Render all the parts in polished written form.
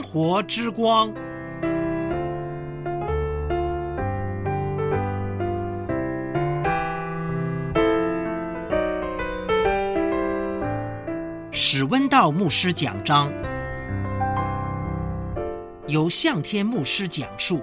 活之光。史温道牧师讲章，由向天牧师讲述。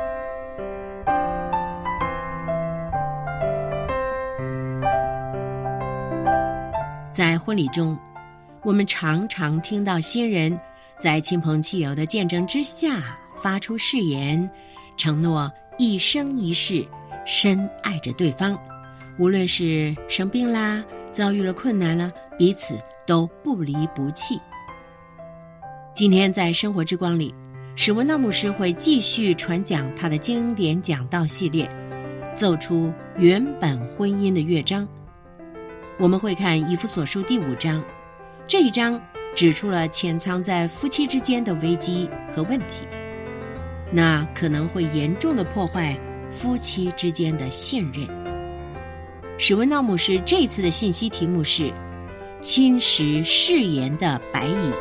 在婚礼中，我们常常听到新人在亲朋戚友的见证之下发出誓言，承诺一生一世深爱着对方，无论是生病啦，遭遇了困难了，彼此都不离不弃。今天在生活之光里，史温道牧师会继续传讲他的经典讲道系列，奏出原本婚姻的乐章。我们会看以弗所书第5章，这一章指出了潜藏在夫妻之间的危机和问题，那可能会严重的破坏夫妻之间的信任。史温道牧师这次的信息题目是侵蚀誓言的白蚁。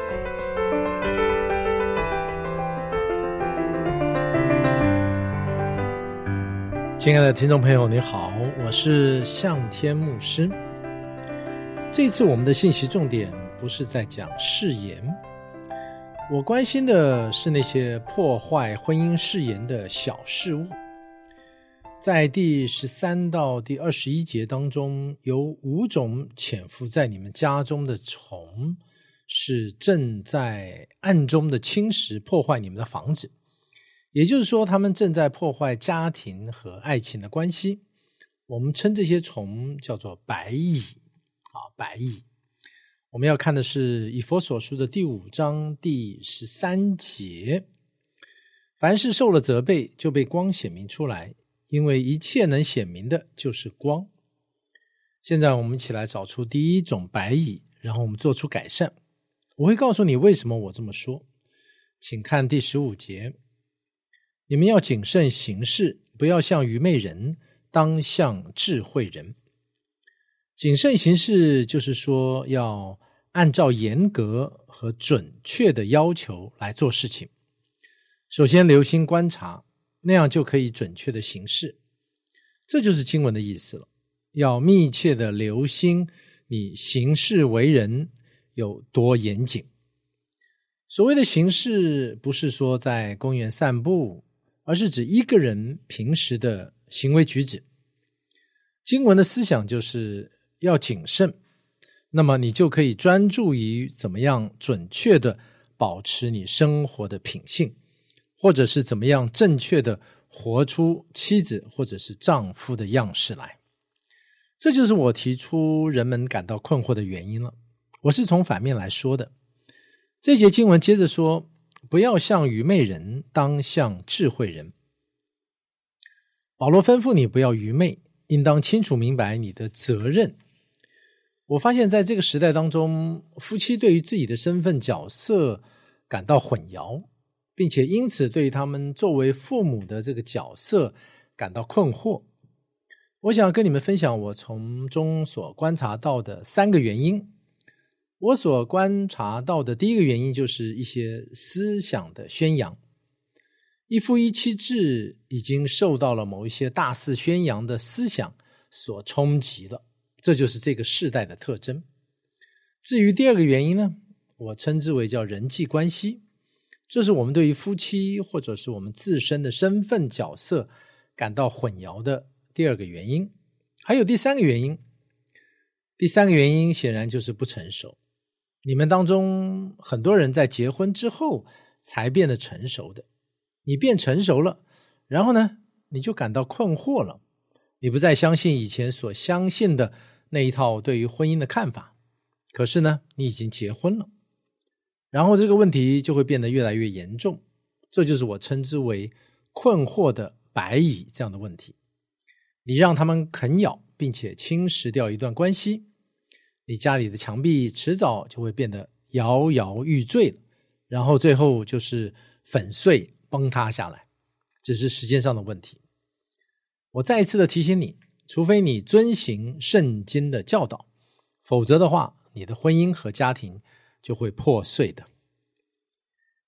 亲爱的听众朋友你好，我是向天牧师。这次我们的信息重点不是在讲誓言，我关心的是那些破坏婚姻誓言的小事物。在第13到第21节当中，有5种潜伏在你们家中的虫，是正在暗中的侵蚀破坏你们的房子，也就是说他们正在破坏家庭和爱情的关系。我们称这些虫叫做白蚁。白蚁。我们要看的是以弗所书的第5章第13节，凡是受了责备，就被光显明出来，因为一切能显明的就是光。现在我们一起来找出第一种白蚁，然后我们做出改善。我会告诉你为什么我这么说。请看第15节，你们要谨慎行事，不要像愚昧人，当像智慧人。谨慎行事就是说要按照严格和准确的要求来做事情。首先留心观察，那样就可以准确的行事。这就是经文的意思了，要密切的留心你行事为人有多严谨。所谓的行事不是说在公园散步，而是指一个人平时的行为举止。经文的思想就是要谨慎，那么你就可以专注于怎么样准确的保持你生活的品性，或者是怎么样正确的活出妻子或者是丈夫的样式来。这就是我提出人们感到困惑的原因了。我是从反面来说的。这节经文接着说，不要像愚昧人，当像智慧人。保罗吩咐你不要愚昧，应当清楚明白你的责任。我发现在这个时代当中，夫妻对于自己的身份角色感到混淆，并且因此对于他们作为父母的这个角色感到困惑。我想跟你们分享我从中所观察到的3个原因。我所观察到的第一个原因就是一些思想的宣扬。一夫一妻制已经受到了某一些大肆宣扬的思想所冲击了，这就是这个世代的特征。至于第二个原因呢，我称之为叫人际关系，这是我们对于夫妻或者是我们自身的身份角色感到混淆的第二个原因。还有第3个原因，第3个原因显然就是不成熟。你们当中很多人在结婚之后才变得成熟的，你变成熟了，然后呢，你就感到困惑了，你不再相信以前所相信的那一套对于婚姻的看法，可是呢，你已经结婚了，然后这个问题就会变得越来越严重。这就是我称之为困惑的白蚁这样的问题。你让他们啃咬并且侵蚀掉一段关系，你家里的墙壁迟早就会变得摇摇欲坠了，然后最后就是粉碎崩塌下来，只是时间上的问题。我再一次的提醒你，除非你遵行圣经的教导，否则的话，你的婚姻和家庭就会破碎的。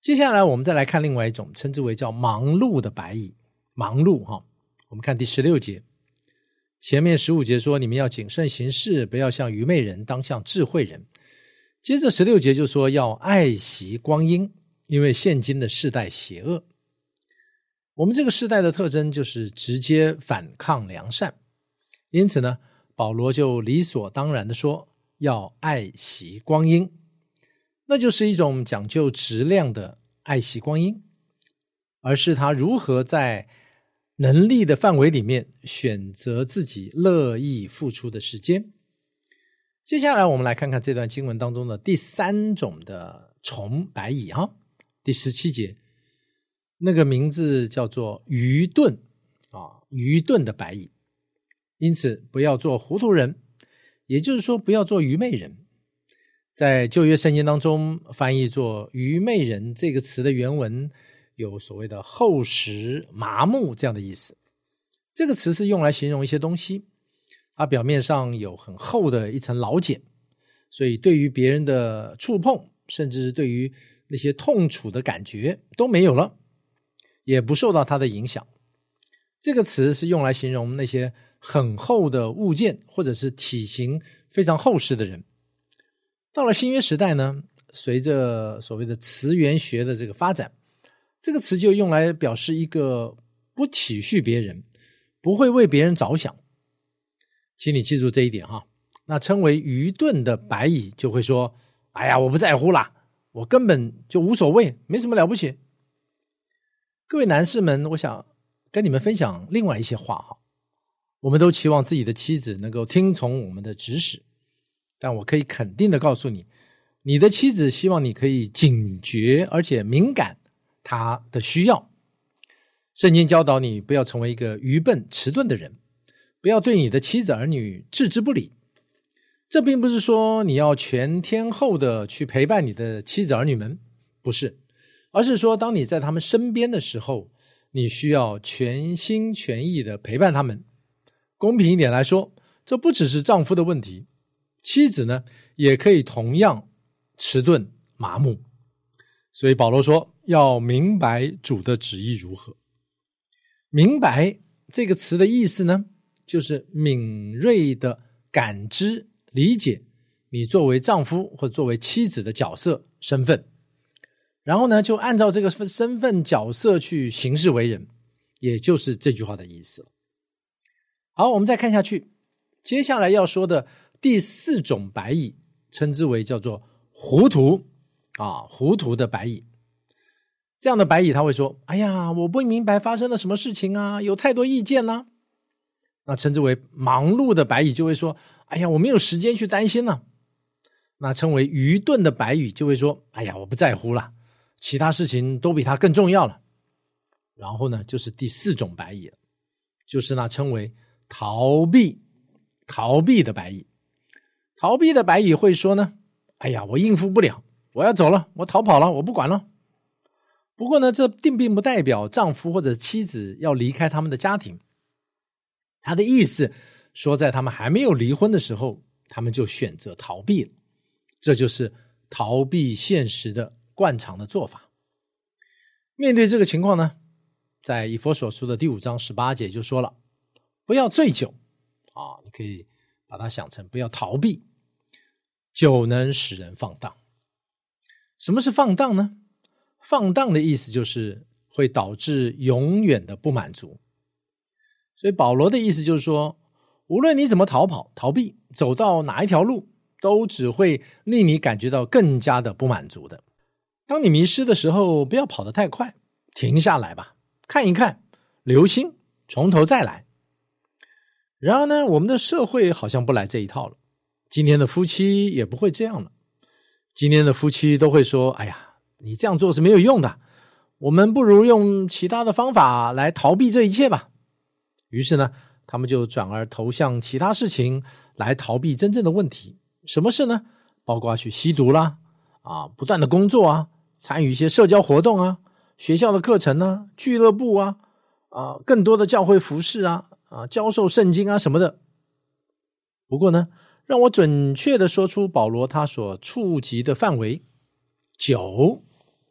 接下来我们再来看另外一种，称之为叫忙碌的白蚁。忙碌我们看第16节，前面15节说你们要谨慎行事，不要像愚昧人，当像智慧人。接着16节就说要爱惜光阴，因为现今的世代邪恶。我们这个世代的特征就是直接反抗良善，因此呢，保罗就理所当然的说要爱惜光阴，那就是一种讲究质量的爱惜光阴，而是他如何在能力的范围里面选择自己乐意付出的时间。接下来我们来看看这段经文当中的第3种的虫白蚁第17节，那个名字叫做愚钝愚钝的白蚁。因此不要做糊涂人，也就是说不要做愚昧人。在旧约圣经当中翻译作愚昧人这个词的原文有所谓的厚实麻木这样的意思。这个词是用来形容一些东西，它表面上有很厚的一层老茧，所以对于别人的触碰，甚至是对于那些痛楚的感觉都没有了，也不受到它的影响。这个词是用来形容那些很厚的物件，或者是体型非常厚实的人。到了新约时代呢，随着所谓的词源学的这个发展，这个词就用来表示一个不体恤别人，不会为别人着想。请你记住这一点那称为愚钝的白蚁就会说，哎呀，我不在乎啦，我根本就无所谓，没什么了不起。各位男士们，我想跟你们分享另外一些话我们都期望自己的妻子能够听从我们的指使，但我可以肯定的告诉你，你的妻子希望你可以警觉而且敏感她的需要。圣经教导你不要成为一个愚笨迟钝的人，不要对你的妻子儿女置之不理。这并不是说你要全天候的去陪伴你的妻子儿女们，不是，而是说当你在他们身边的时候，你需要全心全意的陪伴他们。公平一点来说，这不只是丈夫的问题，妻子呢也可以同样迟钝麻木。所以保罗说要明白主的旨意如何。明白这个词的意思呢，就是敏锐的感知理解你作为丈夫或作为妻子的角色身份，然后呢就按照这个身份角色去行事为人，也就是这句话的意思。好，我们再看下去，接下来要说的第4种白蚁称之为叫做糊涂糊涂的白蚁。这样的白蚁他会说，哎呀，我不明白发生了什么事情有太多意见啦。那称之为忙碌的白蚁就会说，哎呀，我没有时间去担心了。那称为愚钝的白蚁就会说，哎呀，我不在乎了，其他事情都比它更重要了。然后呢就是第4种白蚁了，就是那称为逃避的白蚁。逃避的白蚁会说呢，哎呀，我应付不了，我要走了，我逃跑了，我不管了。不过呢，这并不代表丈夫或者妻子要离开他们的家庭。他的意思说，在他们还没有离婚的时候，他们就选择逃避了。这就是逃避现实的惯常的做法。面对这个情况呢，在以弗所书的第5章18节就说了，不要醉酒你可以把它想成不要逃避，酒能使人放荡。什么是放荡呢？放荡的意思就是会导致永远的不满足。所以保罗的意思就是说，无论你怎么逃避，走到哪一条路，都只会令你感觉到更加的不满足的。当你迷失的时候，不要跑得太快，停下来吧，看一看，留心，从头再来。然而呢，我们的社会好像不来这一套了。今天的夫妻也不会这样了。今天的夫妻都会说，哎呀，你这样做是没有用的，我们不如用其他的方法来逃避这一切吧。于是呢，他们就转而投向其他事情来逃避真正的问题。什么事呢？包括去吸毒啦，不断的工作参与一些社交活动学校的课程俱乐部更多的教会服事教授圣经什么的。不过呢，让我准确的说出保罗他所触及的范围，酒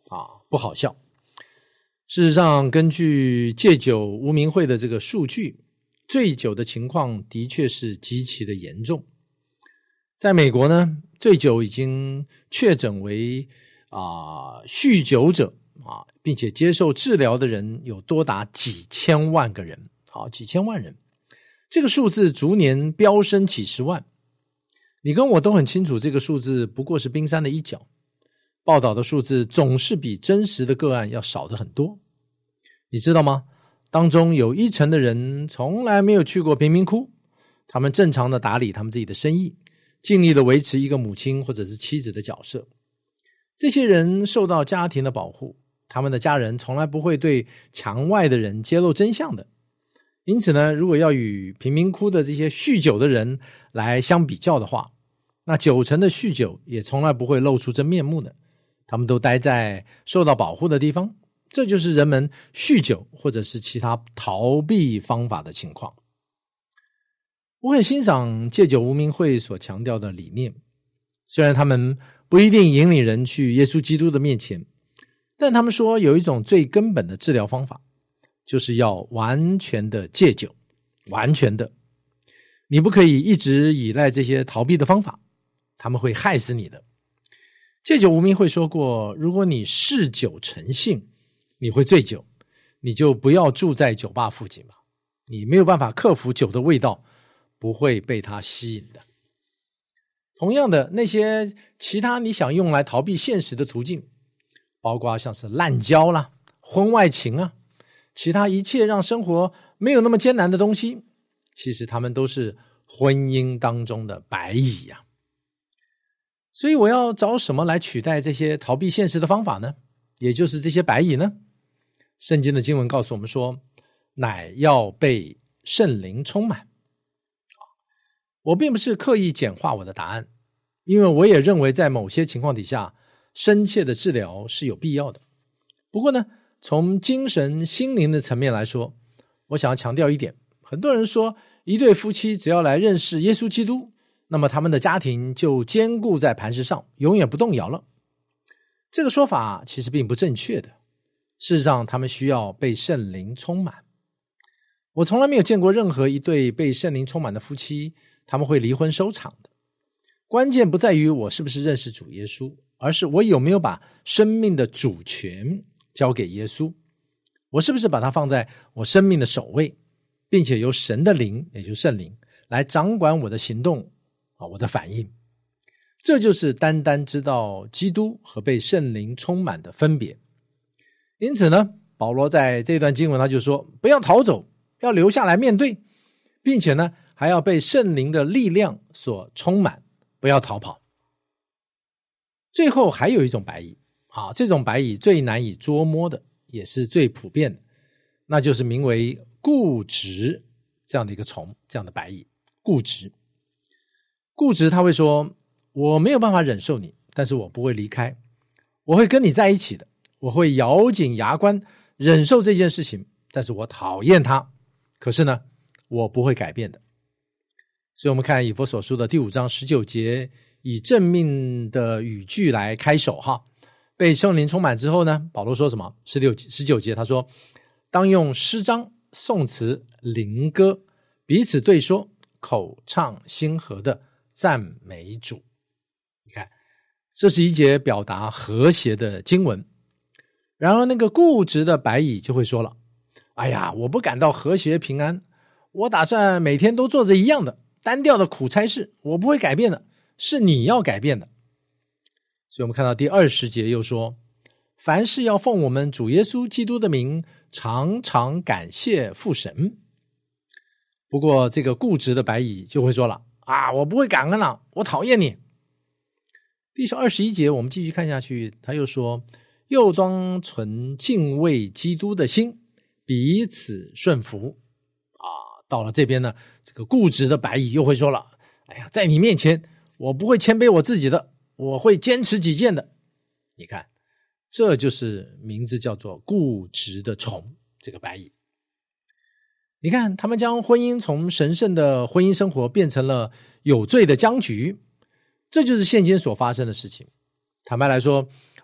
不好笑。事实上，根据戒酒无名会的这个数据，醉酒的情况的确是极其的严重。在美国呢，醉酒已经确诊为酗酒者并且接受治疗的人有多达几千万个人，几千万人，这个数字逐年飙升几十万。你跟我都很清楚，这个数字不过是冰山的一角，报道的数字总是比真实的个案要少得很多。你知道吗？当中有1成的人从来没有去过贫民窟，他们正常的打理他们自己的生意，尽力的维持一个母亲或者是妻子的角色。这些人受到家庭的保护，他们的家人从来不会对墙外的人揭露真相的。因此呢，如果要与贫民窟的这些酗酒的人来相比较的话，那90%的酗酒也从来不会露出真面目的，他们都待在受到保护的地方。这就是人们酗酒或者是其他逃避方法的情况。我很欣赏戒酒无名会所强调的理念，虽然他们不一定引领人去耶稣基督的面前，但他们说有一种最根本的治疗方法，就是要完全的戒酒，完全的。你不可以一直依赖这些逃避的方法，他们会害死你的。戒酒无名会说过，如果你嗜酒成性，你会醉酒，你就不要住在酒吧附近吧，你没有办法克服酒的味道，不会被它吸引的。同样的，那些其他你想用来逃避现实的途径，包括像是滥交啦、婚外情啊，其他一切让生活没有那么艰难的东西，其实他们都是婚姻当中的白蚁啊。所以我要找什么来取代这些逃避现实的方法呢？也就是这些白蚁呢？圣经的经文告诉我们说，乃要被圣灵充满。我并不是刻意简化我的答案，因为我也认为在某些情况底下，深切的治疗是有必要的。不过呢，从精神心灵的层面来说，我想要强调一点，很多人说一对夫妻只要来认识耶稣基督，那么他们的家庭就坚固在磐石上，永远不动摇了。这个说法其实并不正确的，事实上他们需要被圣灵充满。我从来没有见过任何一对被圣灵充满的夫妻他们会离婚收场的。关键不在于我是不是认识主耶稣，而是我有没有把生命的主权交给耶稣，我是不是把它放在我生命的首位，并且由神的灵，也就是圣灵来掌管我的行动我的反应。这就是单单知道基督和被圣灵充满的分别。因此呢，保罗在这段经文他就说，不要逃走，要留下来面对，并且呢还要被圣灵的力量所充满，不要逃跑。最后还有一种白蚁这种白蚁最难以捉摸的，也是最普遍的，那就是名为固执这样的一个虫，这样的白蚁。固执他会说，我没有办法忍受你，但是我不会离开，我会跟你在一起的，我会咬紧牙关忍受这件事情，但是我讨厌它，可是呢我不会改变的。所以我们看以弗所书的第5章19节，以正面的语句来开首被圣灵充满之后呢，保罗说什么？19节他说，当用诗章、颂词、灵歌彼此对说，口唱心和的赞美主。你看，这是一节表达和谐的经文。然而那个固执的白蚁就会说了，哎呀，我不感到和谐平安，我打算每天都做着一样的单调的苦差事，我不会改变的，是你要改变的。所以我们看到第20节又说，凡事要奉我们主耶稣基督的名，常常感谢父神。不过这个固执的白蚁就会说了，我不会感恩了，我讨厌你。第21节我们继续看下去，他又说，又当存敬畏基督的心，彼此顺服。到了这边呢，这个固执的白蚁又会说了，哎呀，在你面前我不会谦卑我自己的，我会坚持己见的。你看，这就是名字叫做固执的虫，这个白蚁。你看，他们将婚姻从神圣的婚姻生活变成了有罪的僵局，这就是现今所发生的事情。坦白来说，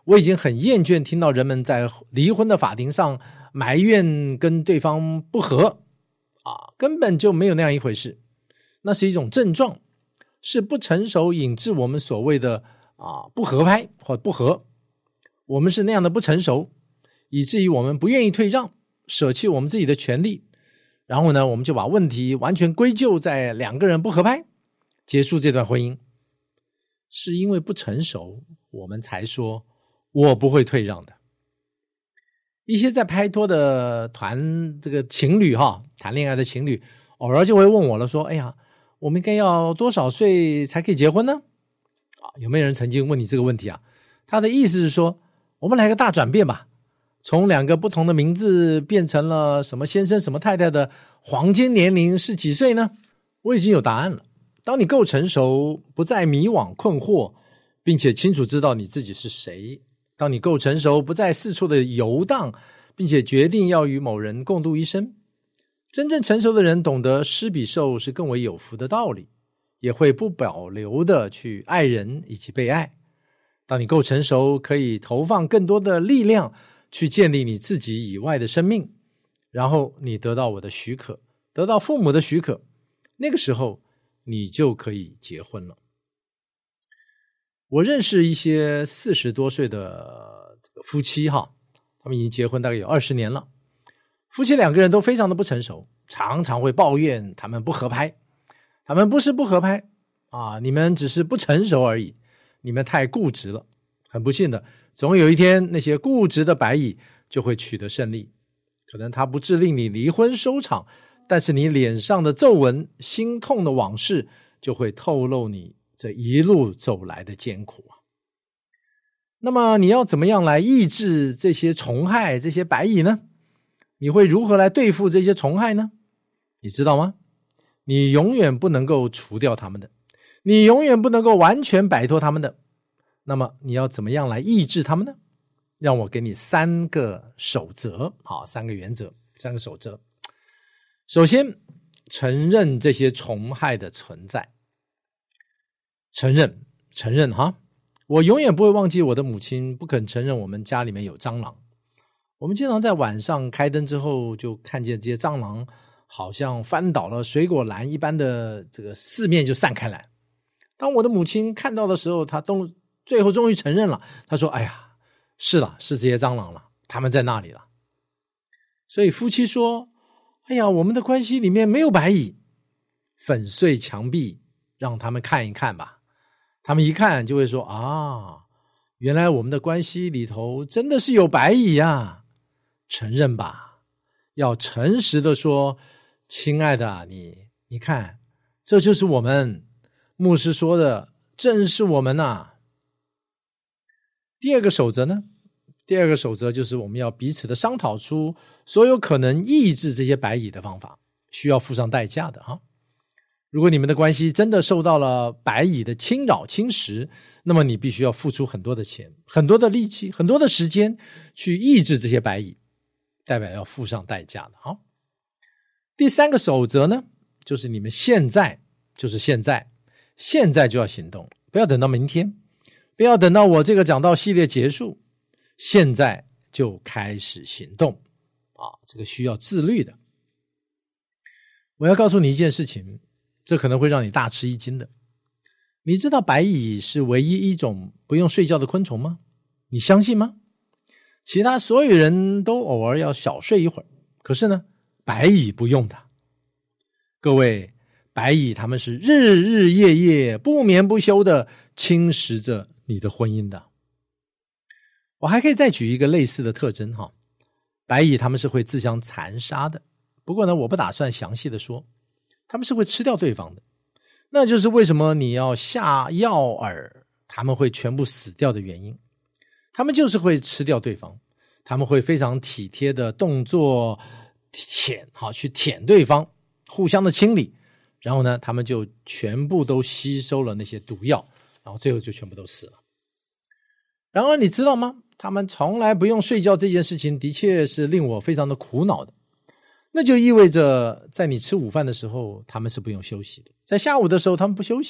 我已经很厌倦听到人们在离婚的法庭上埋怨跟对方不和根本就没有那样一回事。那是一种症状，是不成熟引致我们所谓的不合拍或不和。我们是那样的不成熟，以至于我们不愿意退让，舍弃我们自己的权利，然后呢，我们就把问题完全归咎在两个人不合拍，结束这段婚姻。是因为不成熟，我们才说我不会退让的。一些在拍拖的这个情侣谈恋爱的情侣，偶尔就会问我了，说：“哎呀，我们应该要多少岁才可以结婚呢？”有没有人曾经问你这个问题啊？他的意思是说，我们来个大转变吧，从两个不同的名字变成了什么先生什么太太的黄金年龄是几岁呢？我已经有答案了。当你够成熟，不再迷惘困惑，并且清楚知道你自己是谁，当你够成熟，不再四处的游荡，并且决定要与某人共度一生，真正成熟的人懂得施比受是更为有福的道理，也会不保留的去爱人以及被爱。当你够成熟，可以投放更多的力量去建立你自己以外的生命，然后你得到我的许可，得到父母的许可，那个时候你就可以结婚了。我认识一些40多岁的夫妻他们已经结婚大概有20年了。夫妻两个人都非常的不成熟，常常会抱怨他们不合拍。他们不是不合拍你们只是不成熟而已，你们太固执了。很不幸的，总有一天那些固执的白蚁就会取得胜利。可能他不致令你离婚收场，但是你脸上的皱纹、心痛的往事就会透露你这一路走来的艰苦那么你要怎么样来抑制这些虫害、这些白蚁呢？你会如何来对付这些虫害呢？你知道吗？你永远不能够除掉它们的，你永远不能够完全摆脱它们的。那么你要怎么样来抑制它们呢？让我给你3个守则3个原则，3个守则。首先，承认这些虫害的存在。承认我永远不会忘记我的母亲不肯承认我们家里面有蟑螂。我们经常在晚上开灯之后，就看见这些蟑螂好像翻倒了水果篮一般的这个四面就散开来。当我的母亲看到的时候，她最后终于承认了，她说：“哎呀，是了，是这些蟑螂了，他们在那里了。”所以夫妻说：“哎呀，我们的关系里面没有白蚁，粉碎墙壁，让他们看一看吧。”他们一看就会说：“原来我们的关系里头真的是有白蚁啊！”承认吧，要诚实的说：“亲爱的你看，这就是我们。牧师说的正是我们啊。”第二个守则呢？第二个守则就是我们要彼此的商讨出所有可能抑制这些白蚁的方法，需要付上代价的如果你们的关系真的受到了白蚁的侵扰侵蚀，那么你必须要付出很多的钱、很多的力气、很多的时间去抑制这些白蚁，代表要付上代价的第3个守则呢，就是你们现在就要行动，不要等到明天，不要等到我这个讲道系列结束，现在就开始行动这个需要自律的。我要告诉你一件事情，这可能会让你大吃一惊的。你知道白蚁是唯一一种不用睡觉的昆虫吗？你相信吗？其他所有人都偶尔要小睡一会儿，可是呢，白蚁不用的。各位，白蚁他们是日日夜夜不眠不休的侵蚀着你的婚姻的。我还可以再举一个类似的特征白蚁他们是会自相残杀的，不过呢，我不打算详细的说，他们是会吃掉对方的。那就是为什么你要下药饵他们会全部死掉的原因。他们就是会吃掉对方，他们会非常体贴的动作去舔对方，互相的清理，然后呢，他们就全部都吸收了那些毒药，然后最后就全部都死了。然而你知道吗？他们从来不用睡觉这件事情的确是令我非常的苦恼的。那就意味着在你吃午饭的时候他们是不用休息的，在下午的时候他们不休息，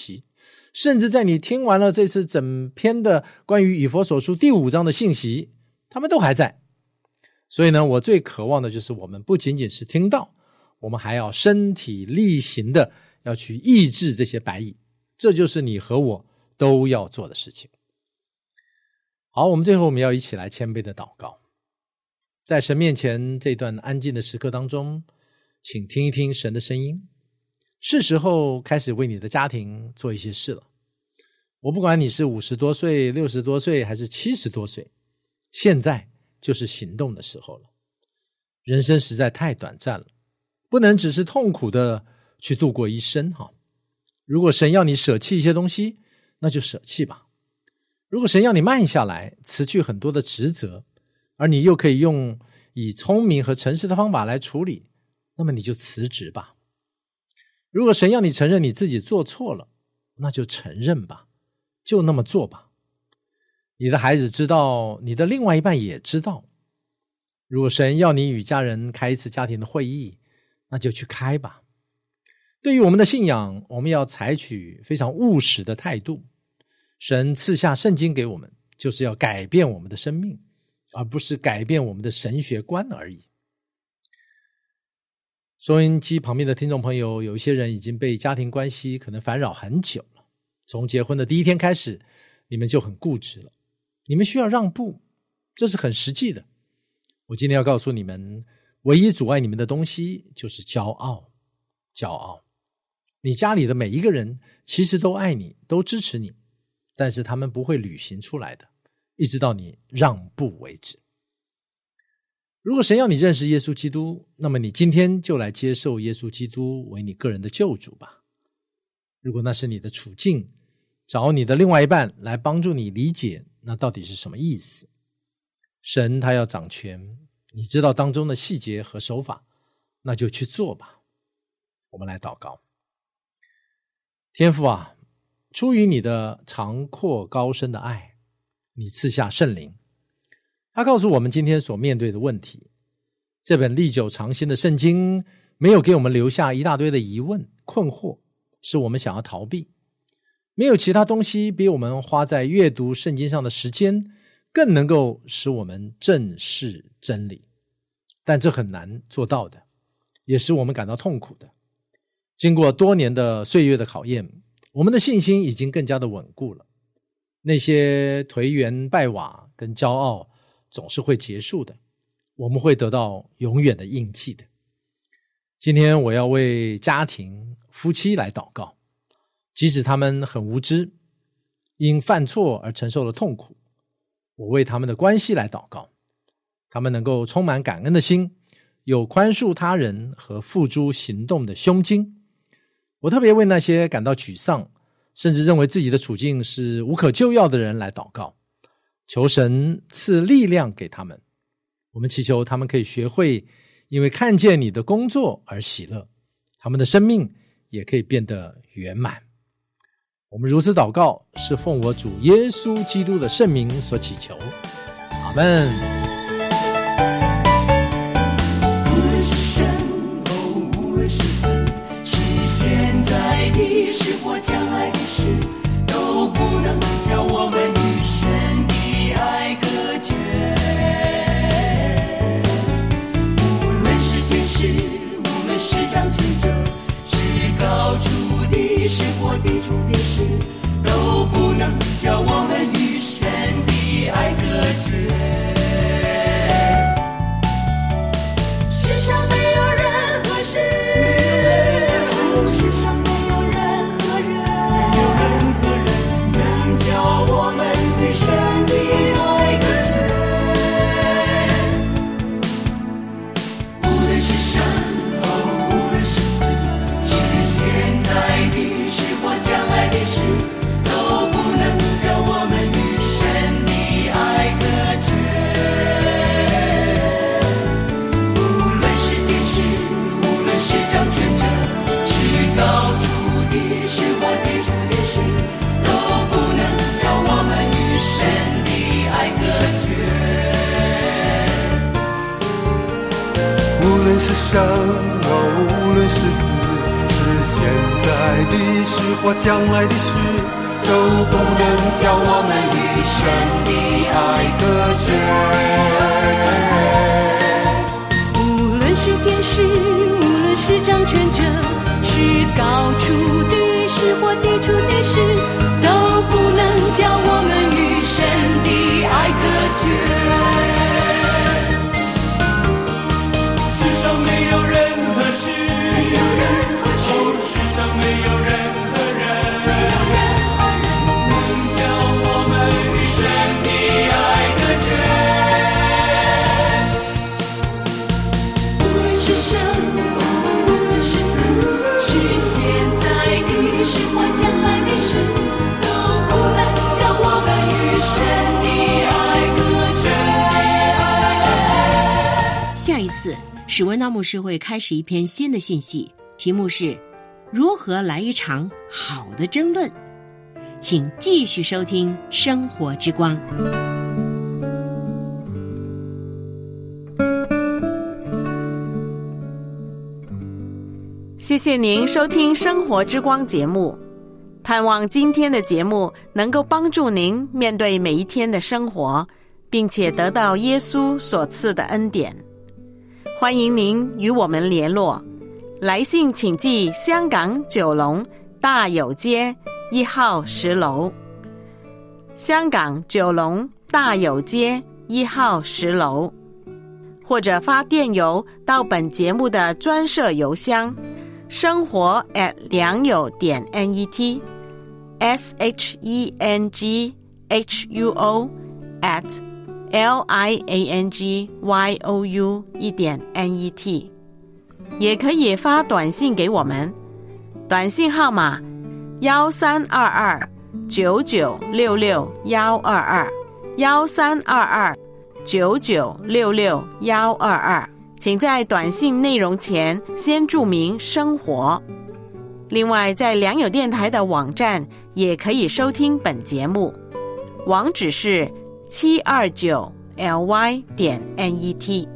甚至在你听完了这次整篇的关于以弗所书第5章的信息，他们都还在。所以呢，我最渴望的就是我们不仅仅是听到，我们还要身体力行的要去抑制这些白蚁，这就是你和我都要做的事情。好，我们最后要一起来谦卑的祷告。在神面前这段安静的时刻当中，请听一听神的声音。是时候开始为你的家庭做一些事了。我不管你是50多岁、60多岁还是70多岁，现在就是行动的时候了。人生实在太短暂了，不能只是痛苦的去度过一生哈。如果神要你舍弃一些东西，那就舍弃吧。如果神要你慢下来，辞去很多的职责，而你又可以用以聪明和诚实的方法来处理，那么你就辞职吧。如果神要你承认你自己做错了，那就承认吧，就那么做吧。你的孩子知道，你的另外一半也知道。如果神要你与家人开一次家庭的会议，那就去开吧。对于我们的信仰，我们要采取非常务实的态度。神赐下圣经给我们，就是要改变我们的生命，而不是改变我们的神学观而已。收音机旁边的听众朋友，有一些人已经被家庭关系可能烦扰很久了，从结婚的第一天开始，你们就很固执了，你们需要让步，这是很实际的。我今天要告诉你们，唯一阻碍你们的东西就是骄傲。骄傲，你家里的每一个人其实都爱你，都支持你，但是他们不会履行出来的，一直到你让步为止。如果神要你认识耶稣基督，那么你今天就来接受耶稣基督为你个人的救主吧。如果那是你的处境，找你的另外一半来帮助你理解那到底是什么意思。神他要掌权，你知道当中的细节和手法，那就去做吧。我们来祷告。天父啊，出于你的长阔高深的爱，你赐下圣灵，他告诉我们今天所面对的问题。这本历久常新的圣经没有给我们留下一大堆的疑问困惑，是我们想要逃避。没有其他东西比我们花在阅读圣经上的时间更能够使我们正视真理，但这很难做到的，也使我们感到痛苦的。经过多年的岁月的考验，我们的信心已经更加的稳固了。那些颓垣败瓦跟骄傲总是会结束的，我们会得到永远的印记的。今天我要为家庭夫妻来祷告，即使他们很无知，因犯错而承受了痛苦，我为他们的关系来祷告，他们能够充满感恩的心，有宽恕他人和付诸行动的胸襟。我特别为那些感到沮丧，甚至认为自己的处境是无可救药的人来祷告，求神赐力量给他们。我们祈求他们可以学会因为看见你的工作而喜乐，他们的生命也可以变得圆满。我们如此祷告，是奉我主耶稣基督的圣名所祈求，阿们。 无论是生无论是死，是现在的事或将来的事，都不能叫我们与神的爱隔绝。无论是天使，无论是掌权者，是高处的事或低处的事，都不能叫我们与神的爱隔绝。世上没有人和事，世上没有人和人能叫我们与神的爱隔绝。无论是生无论是死，是现在的事或将来的事，都不能叫我们与神的爱隔绝。无论是天使，无论是掌权者，是高处的事或低处的事，都不能叫我们与神的爱隔绝。无论是生无论是死，是现在的事或将来的事，都不能叫我们与神的爱隔绝。 无论是天使，无论是掌权者，是高处的事或低处的事，都不能叫我们与神的爱隔绝。世上没有任何事，世上没有任何人，能叫我们与神的爱隔绝。无论是生，无论是死，是现在的事或将来的事，都不能叫我们与神的爱隔绝。 下一次史文道牧师会开始一篇新的信息，题目是如何来一场好的争论。请继续收听生活之光。 谢谢您收听生活之光节目，盼望今天的节目能够帮助您面对每一天的生活，并且得到耶稣所赐的恩典。欢迎您与我们联络，来信请寄香港九龙大有街1号10楼，香港九龙大有街1号10楼，或者发电邮到本节目的专设邮箱生活良友.net SHENGHUO@LIANGYOU.net， 也可以发短信给我们，短信号码1322-9966-122，1322-9966-122，请在短信内容前先注明生活。另外，在良友电台的网站也可以收听本节目，网址是729ly.net。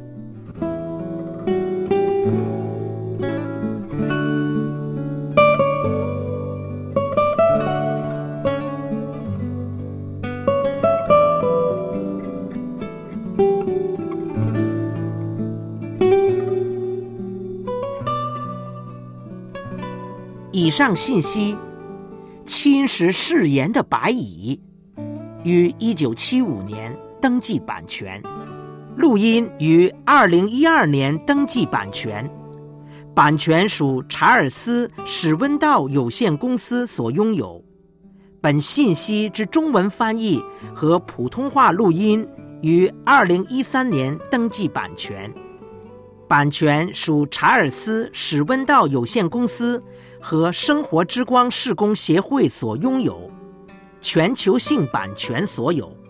以上信息侵蚀誓言的白蚁于1975年登记版权，录音于2012年登记版权，版权属查尔斯·史温道有限公司所拥有。本信息之中文翻译和普通话录音于2013年登记版权，版权属查尔斯·史温道有限公司和生活之光事工协会所拥有，全球性版权所有。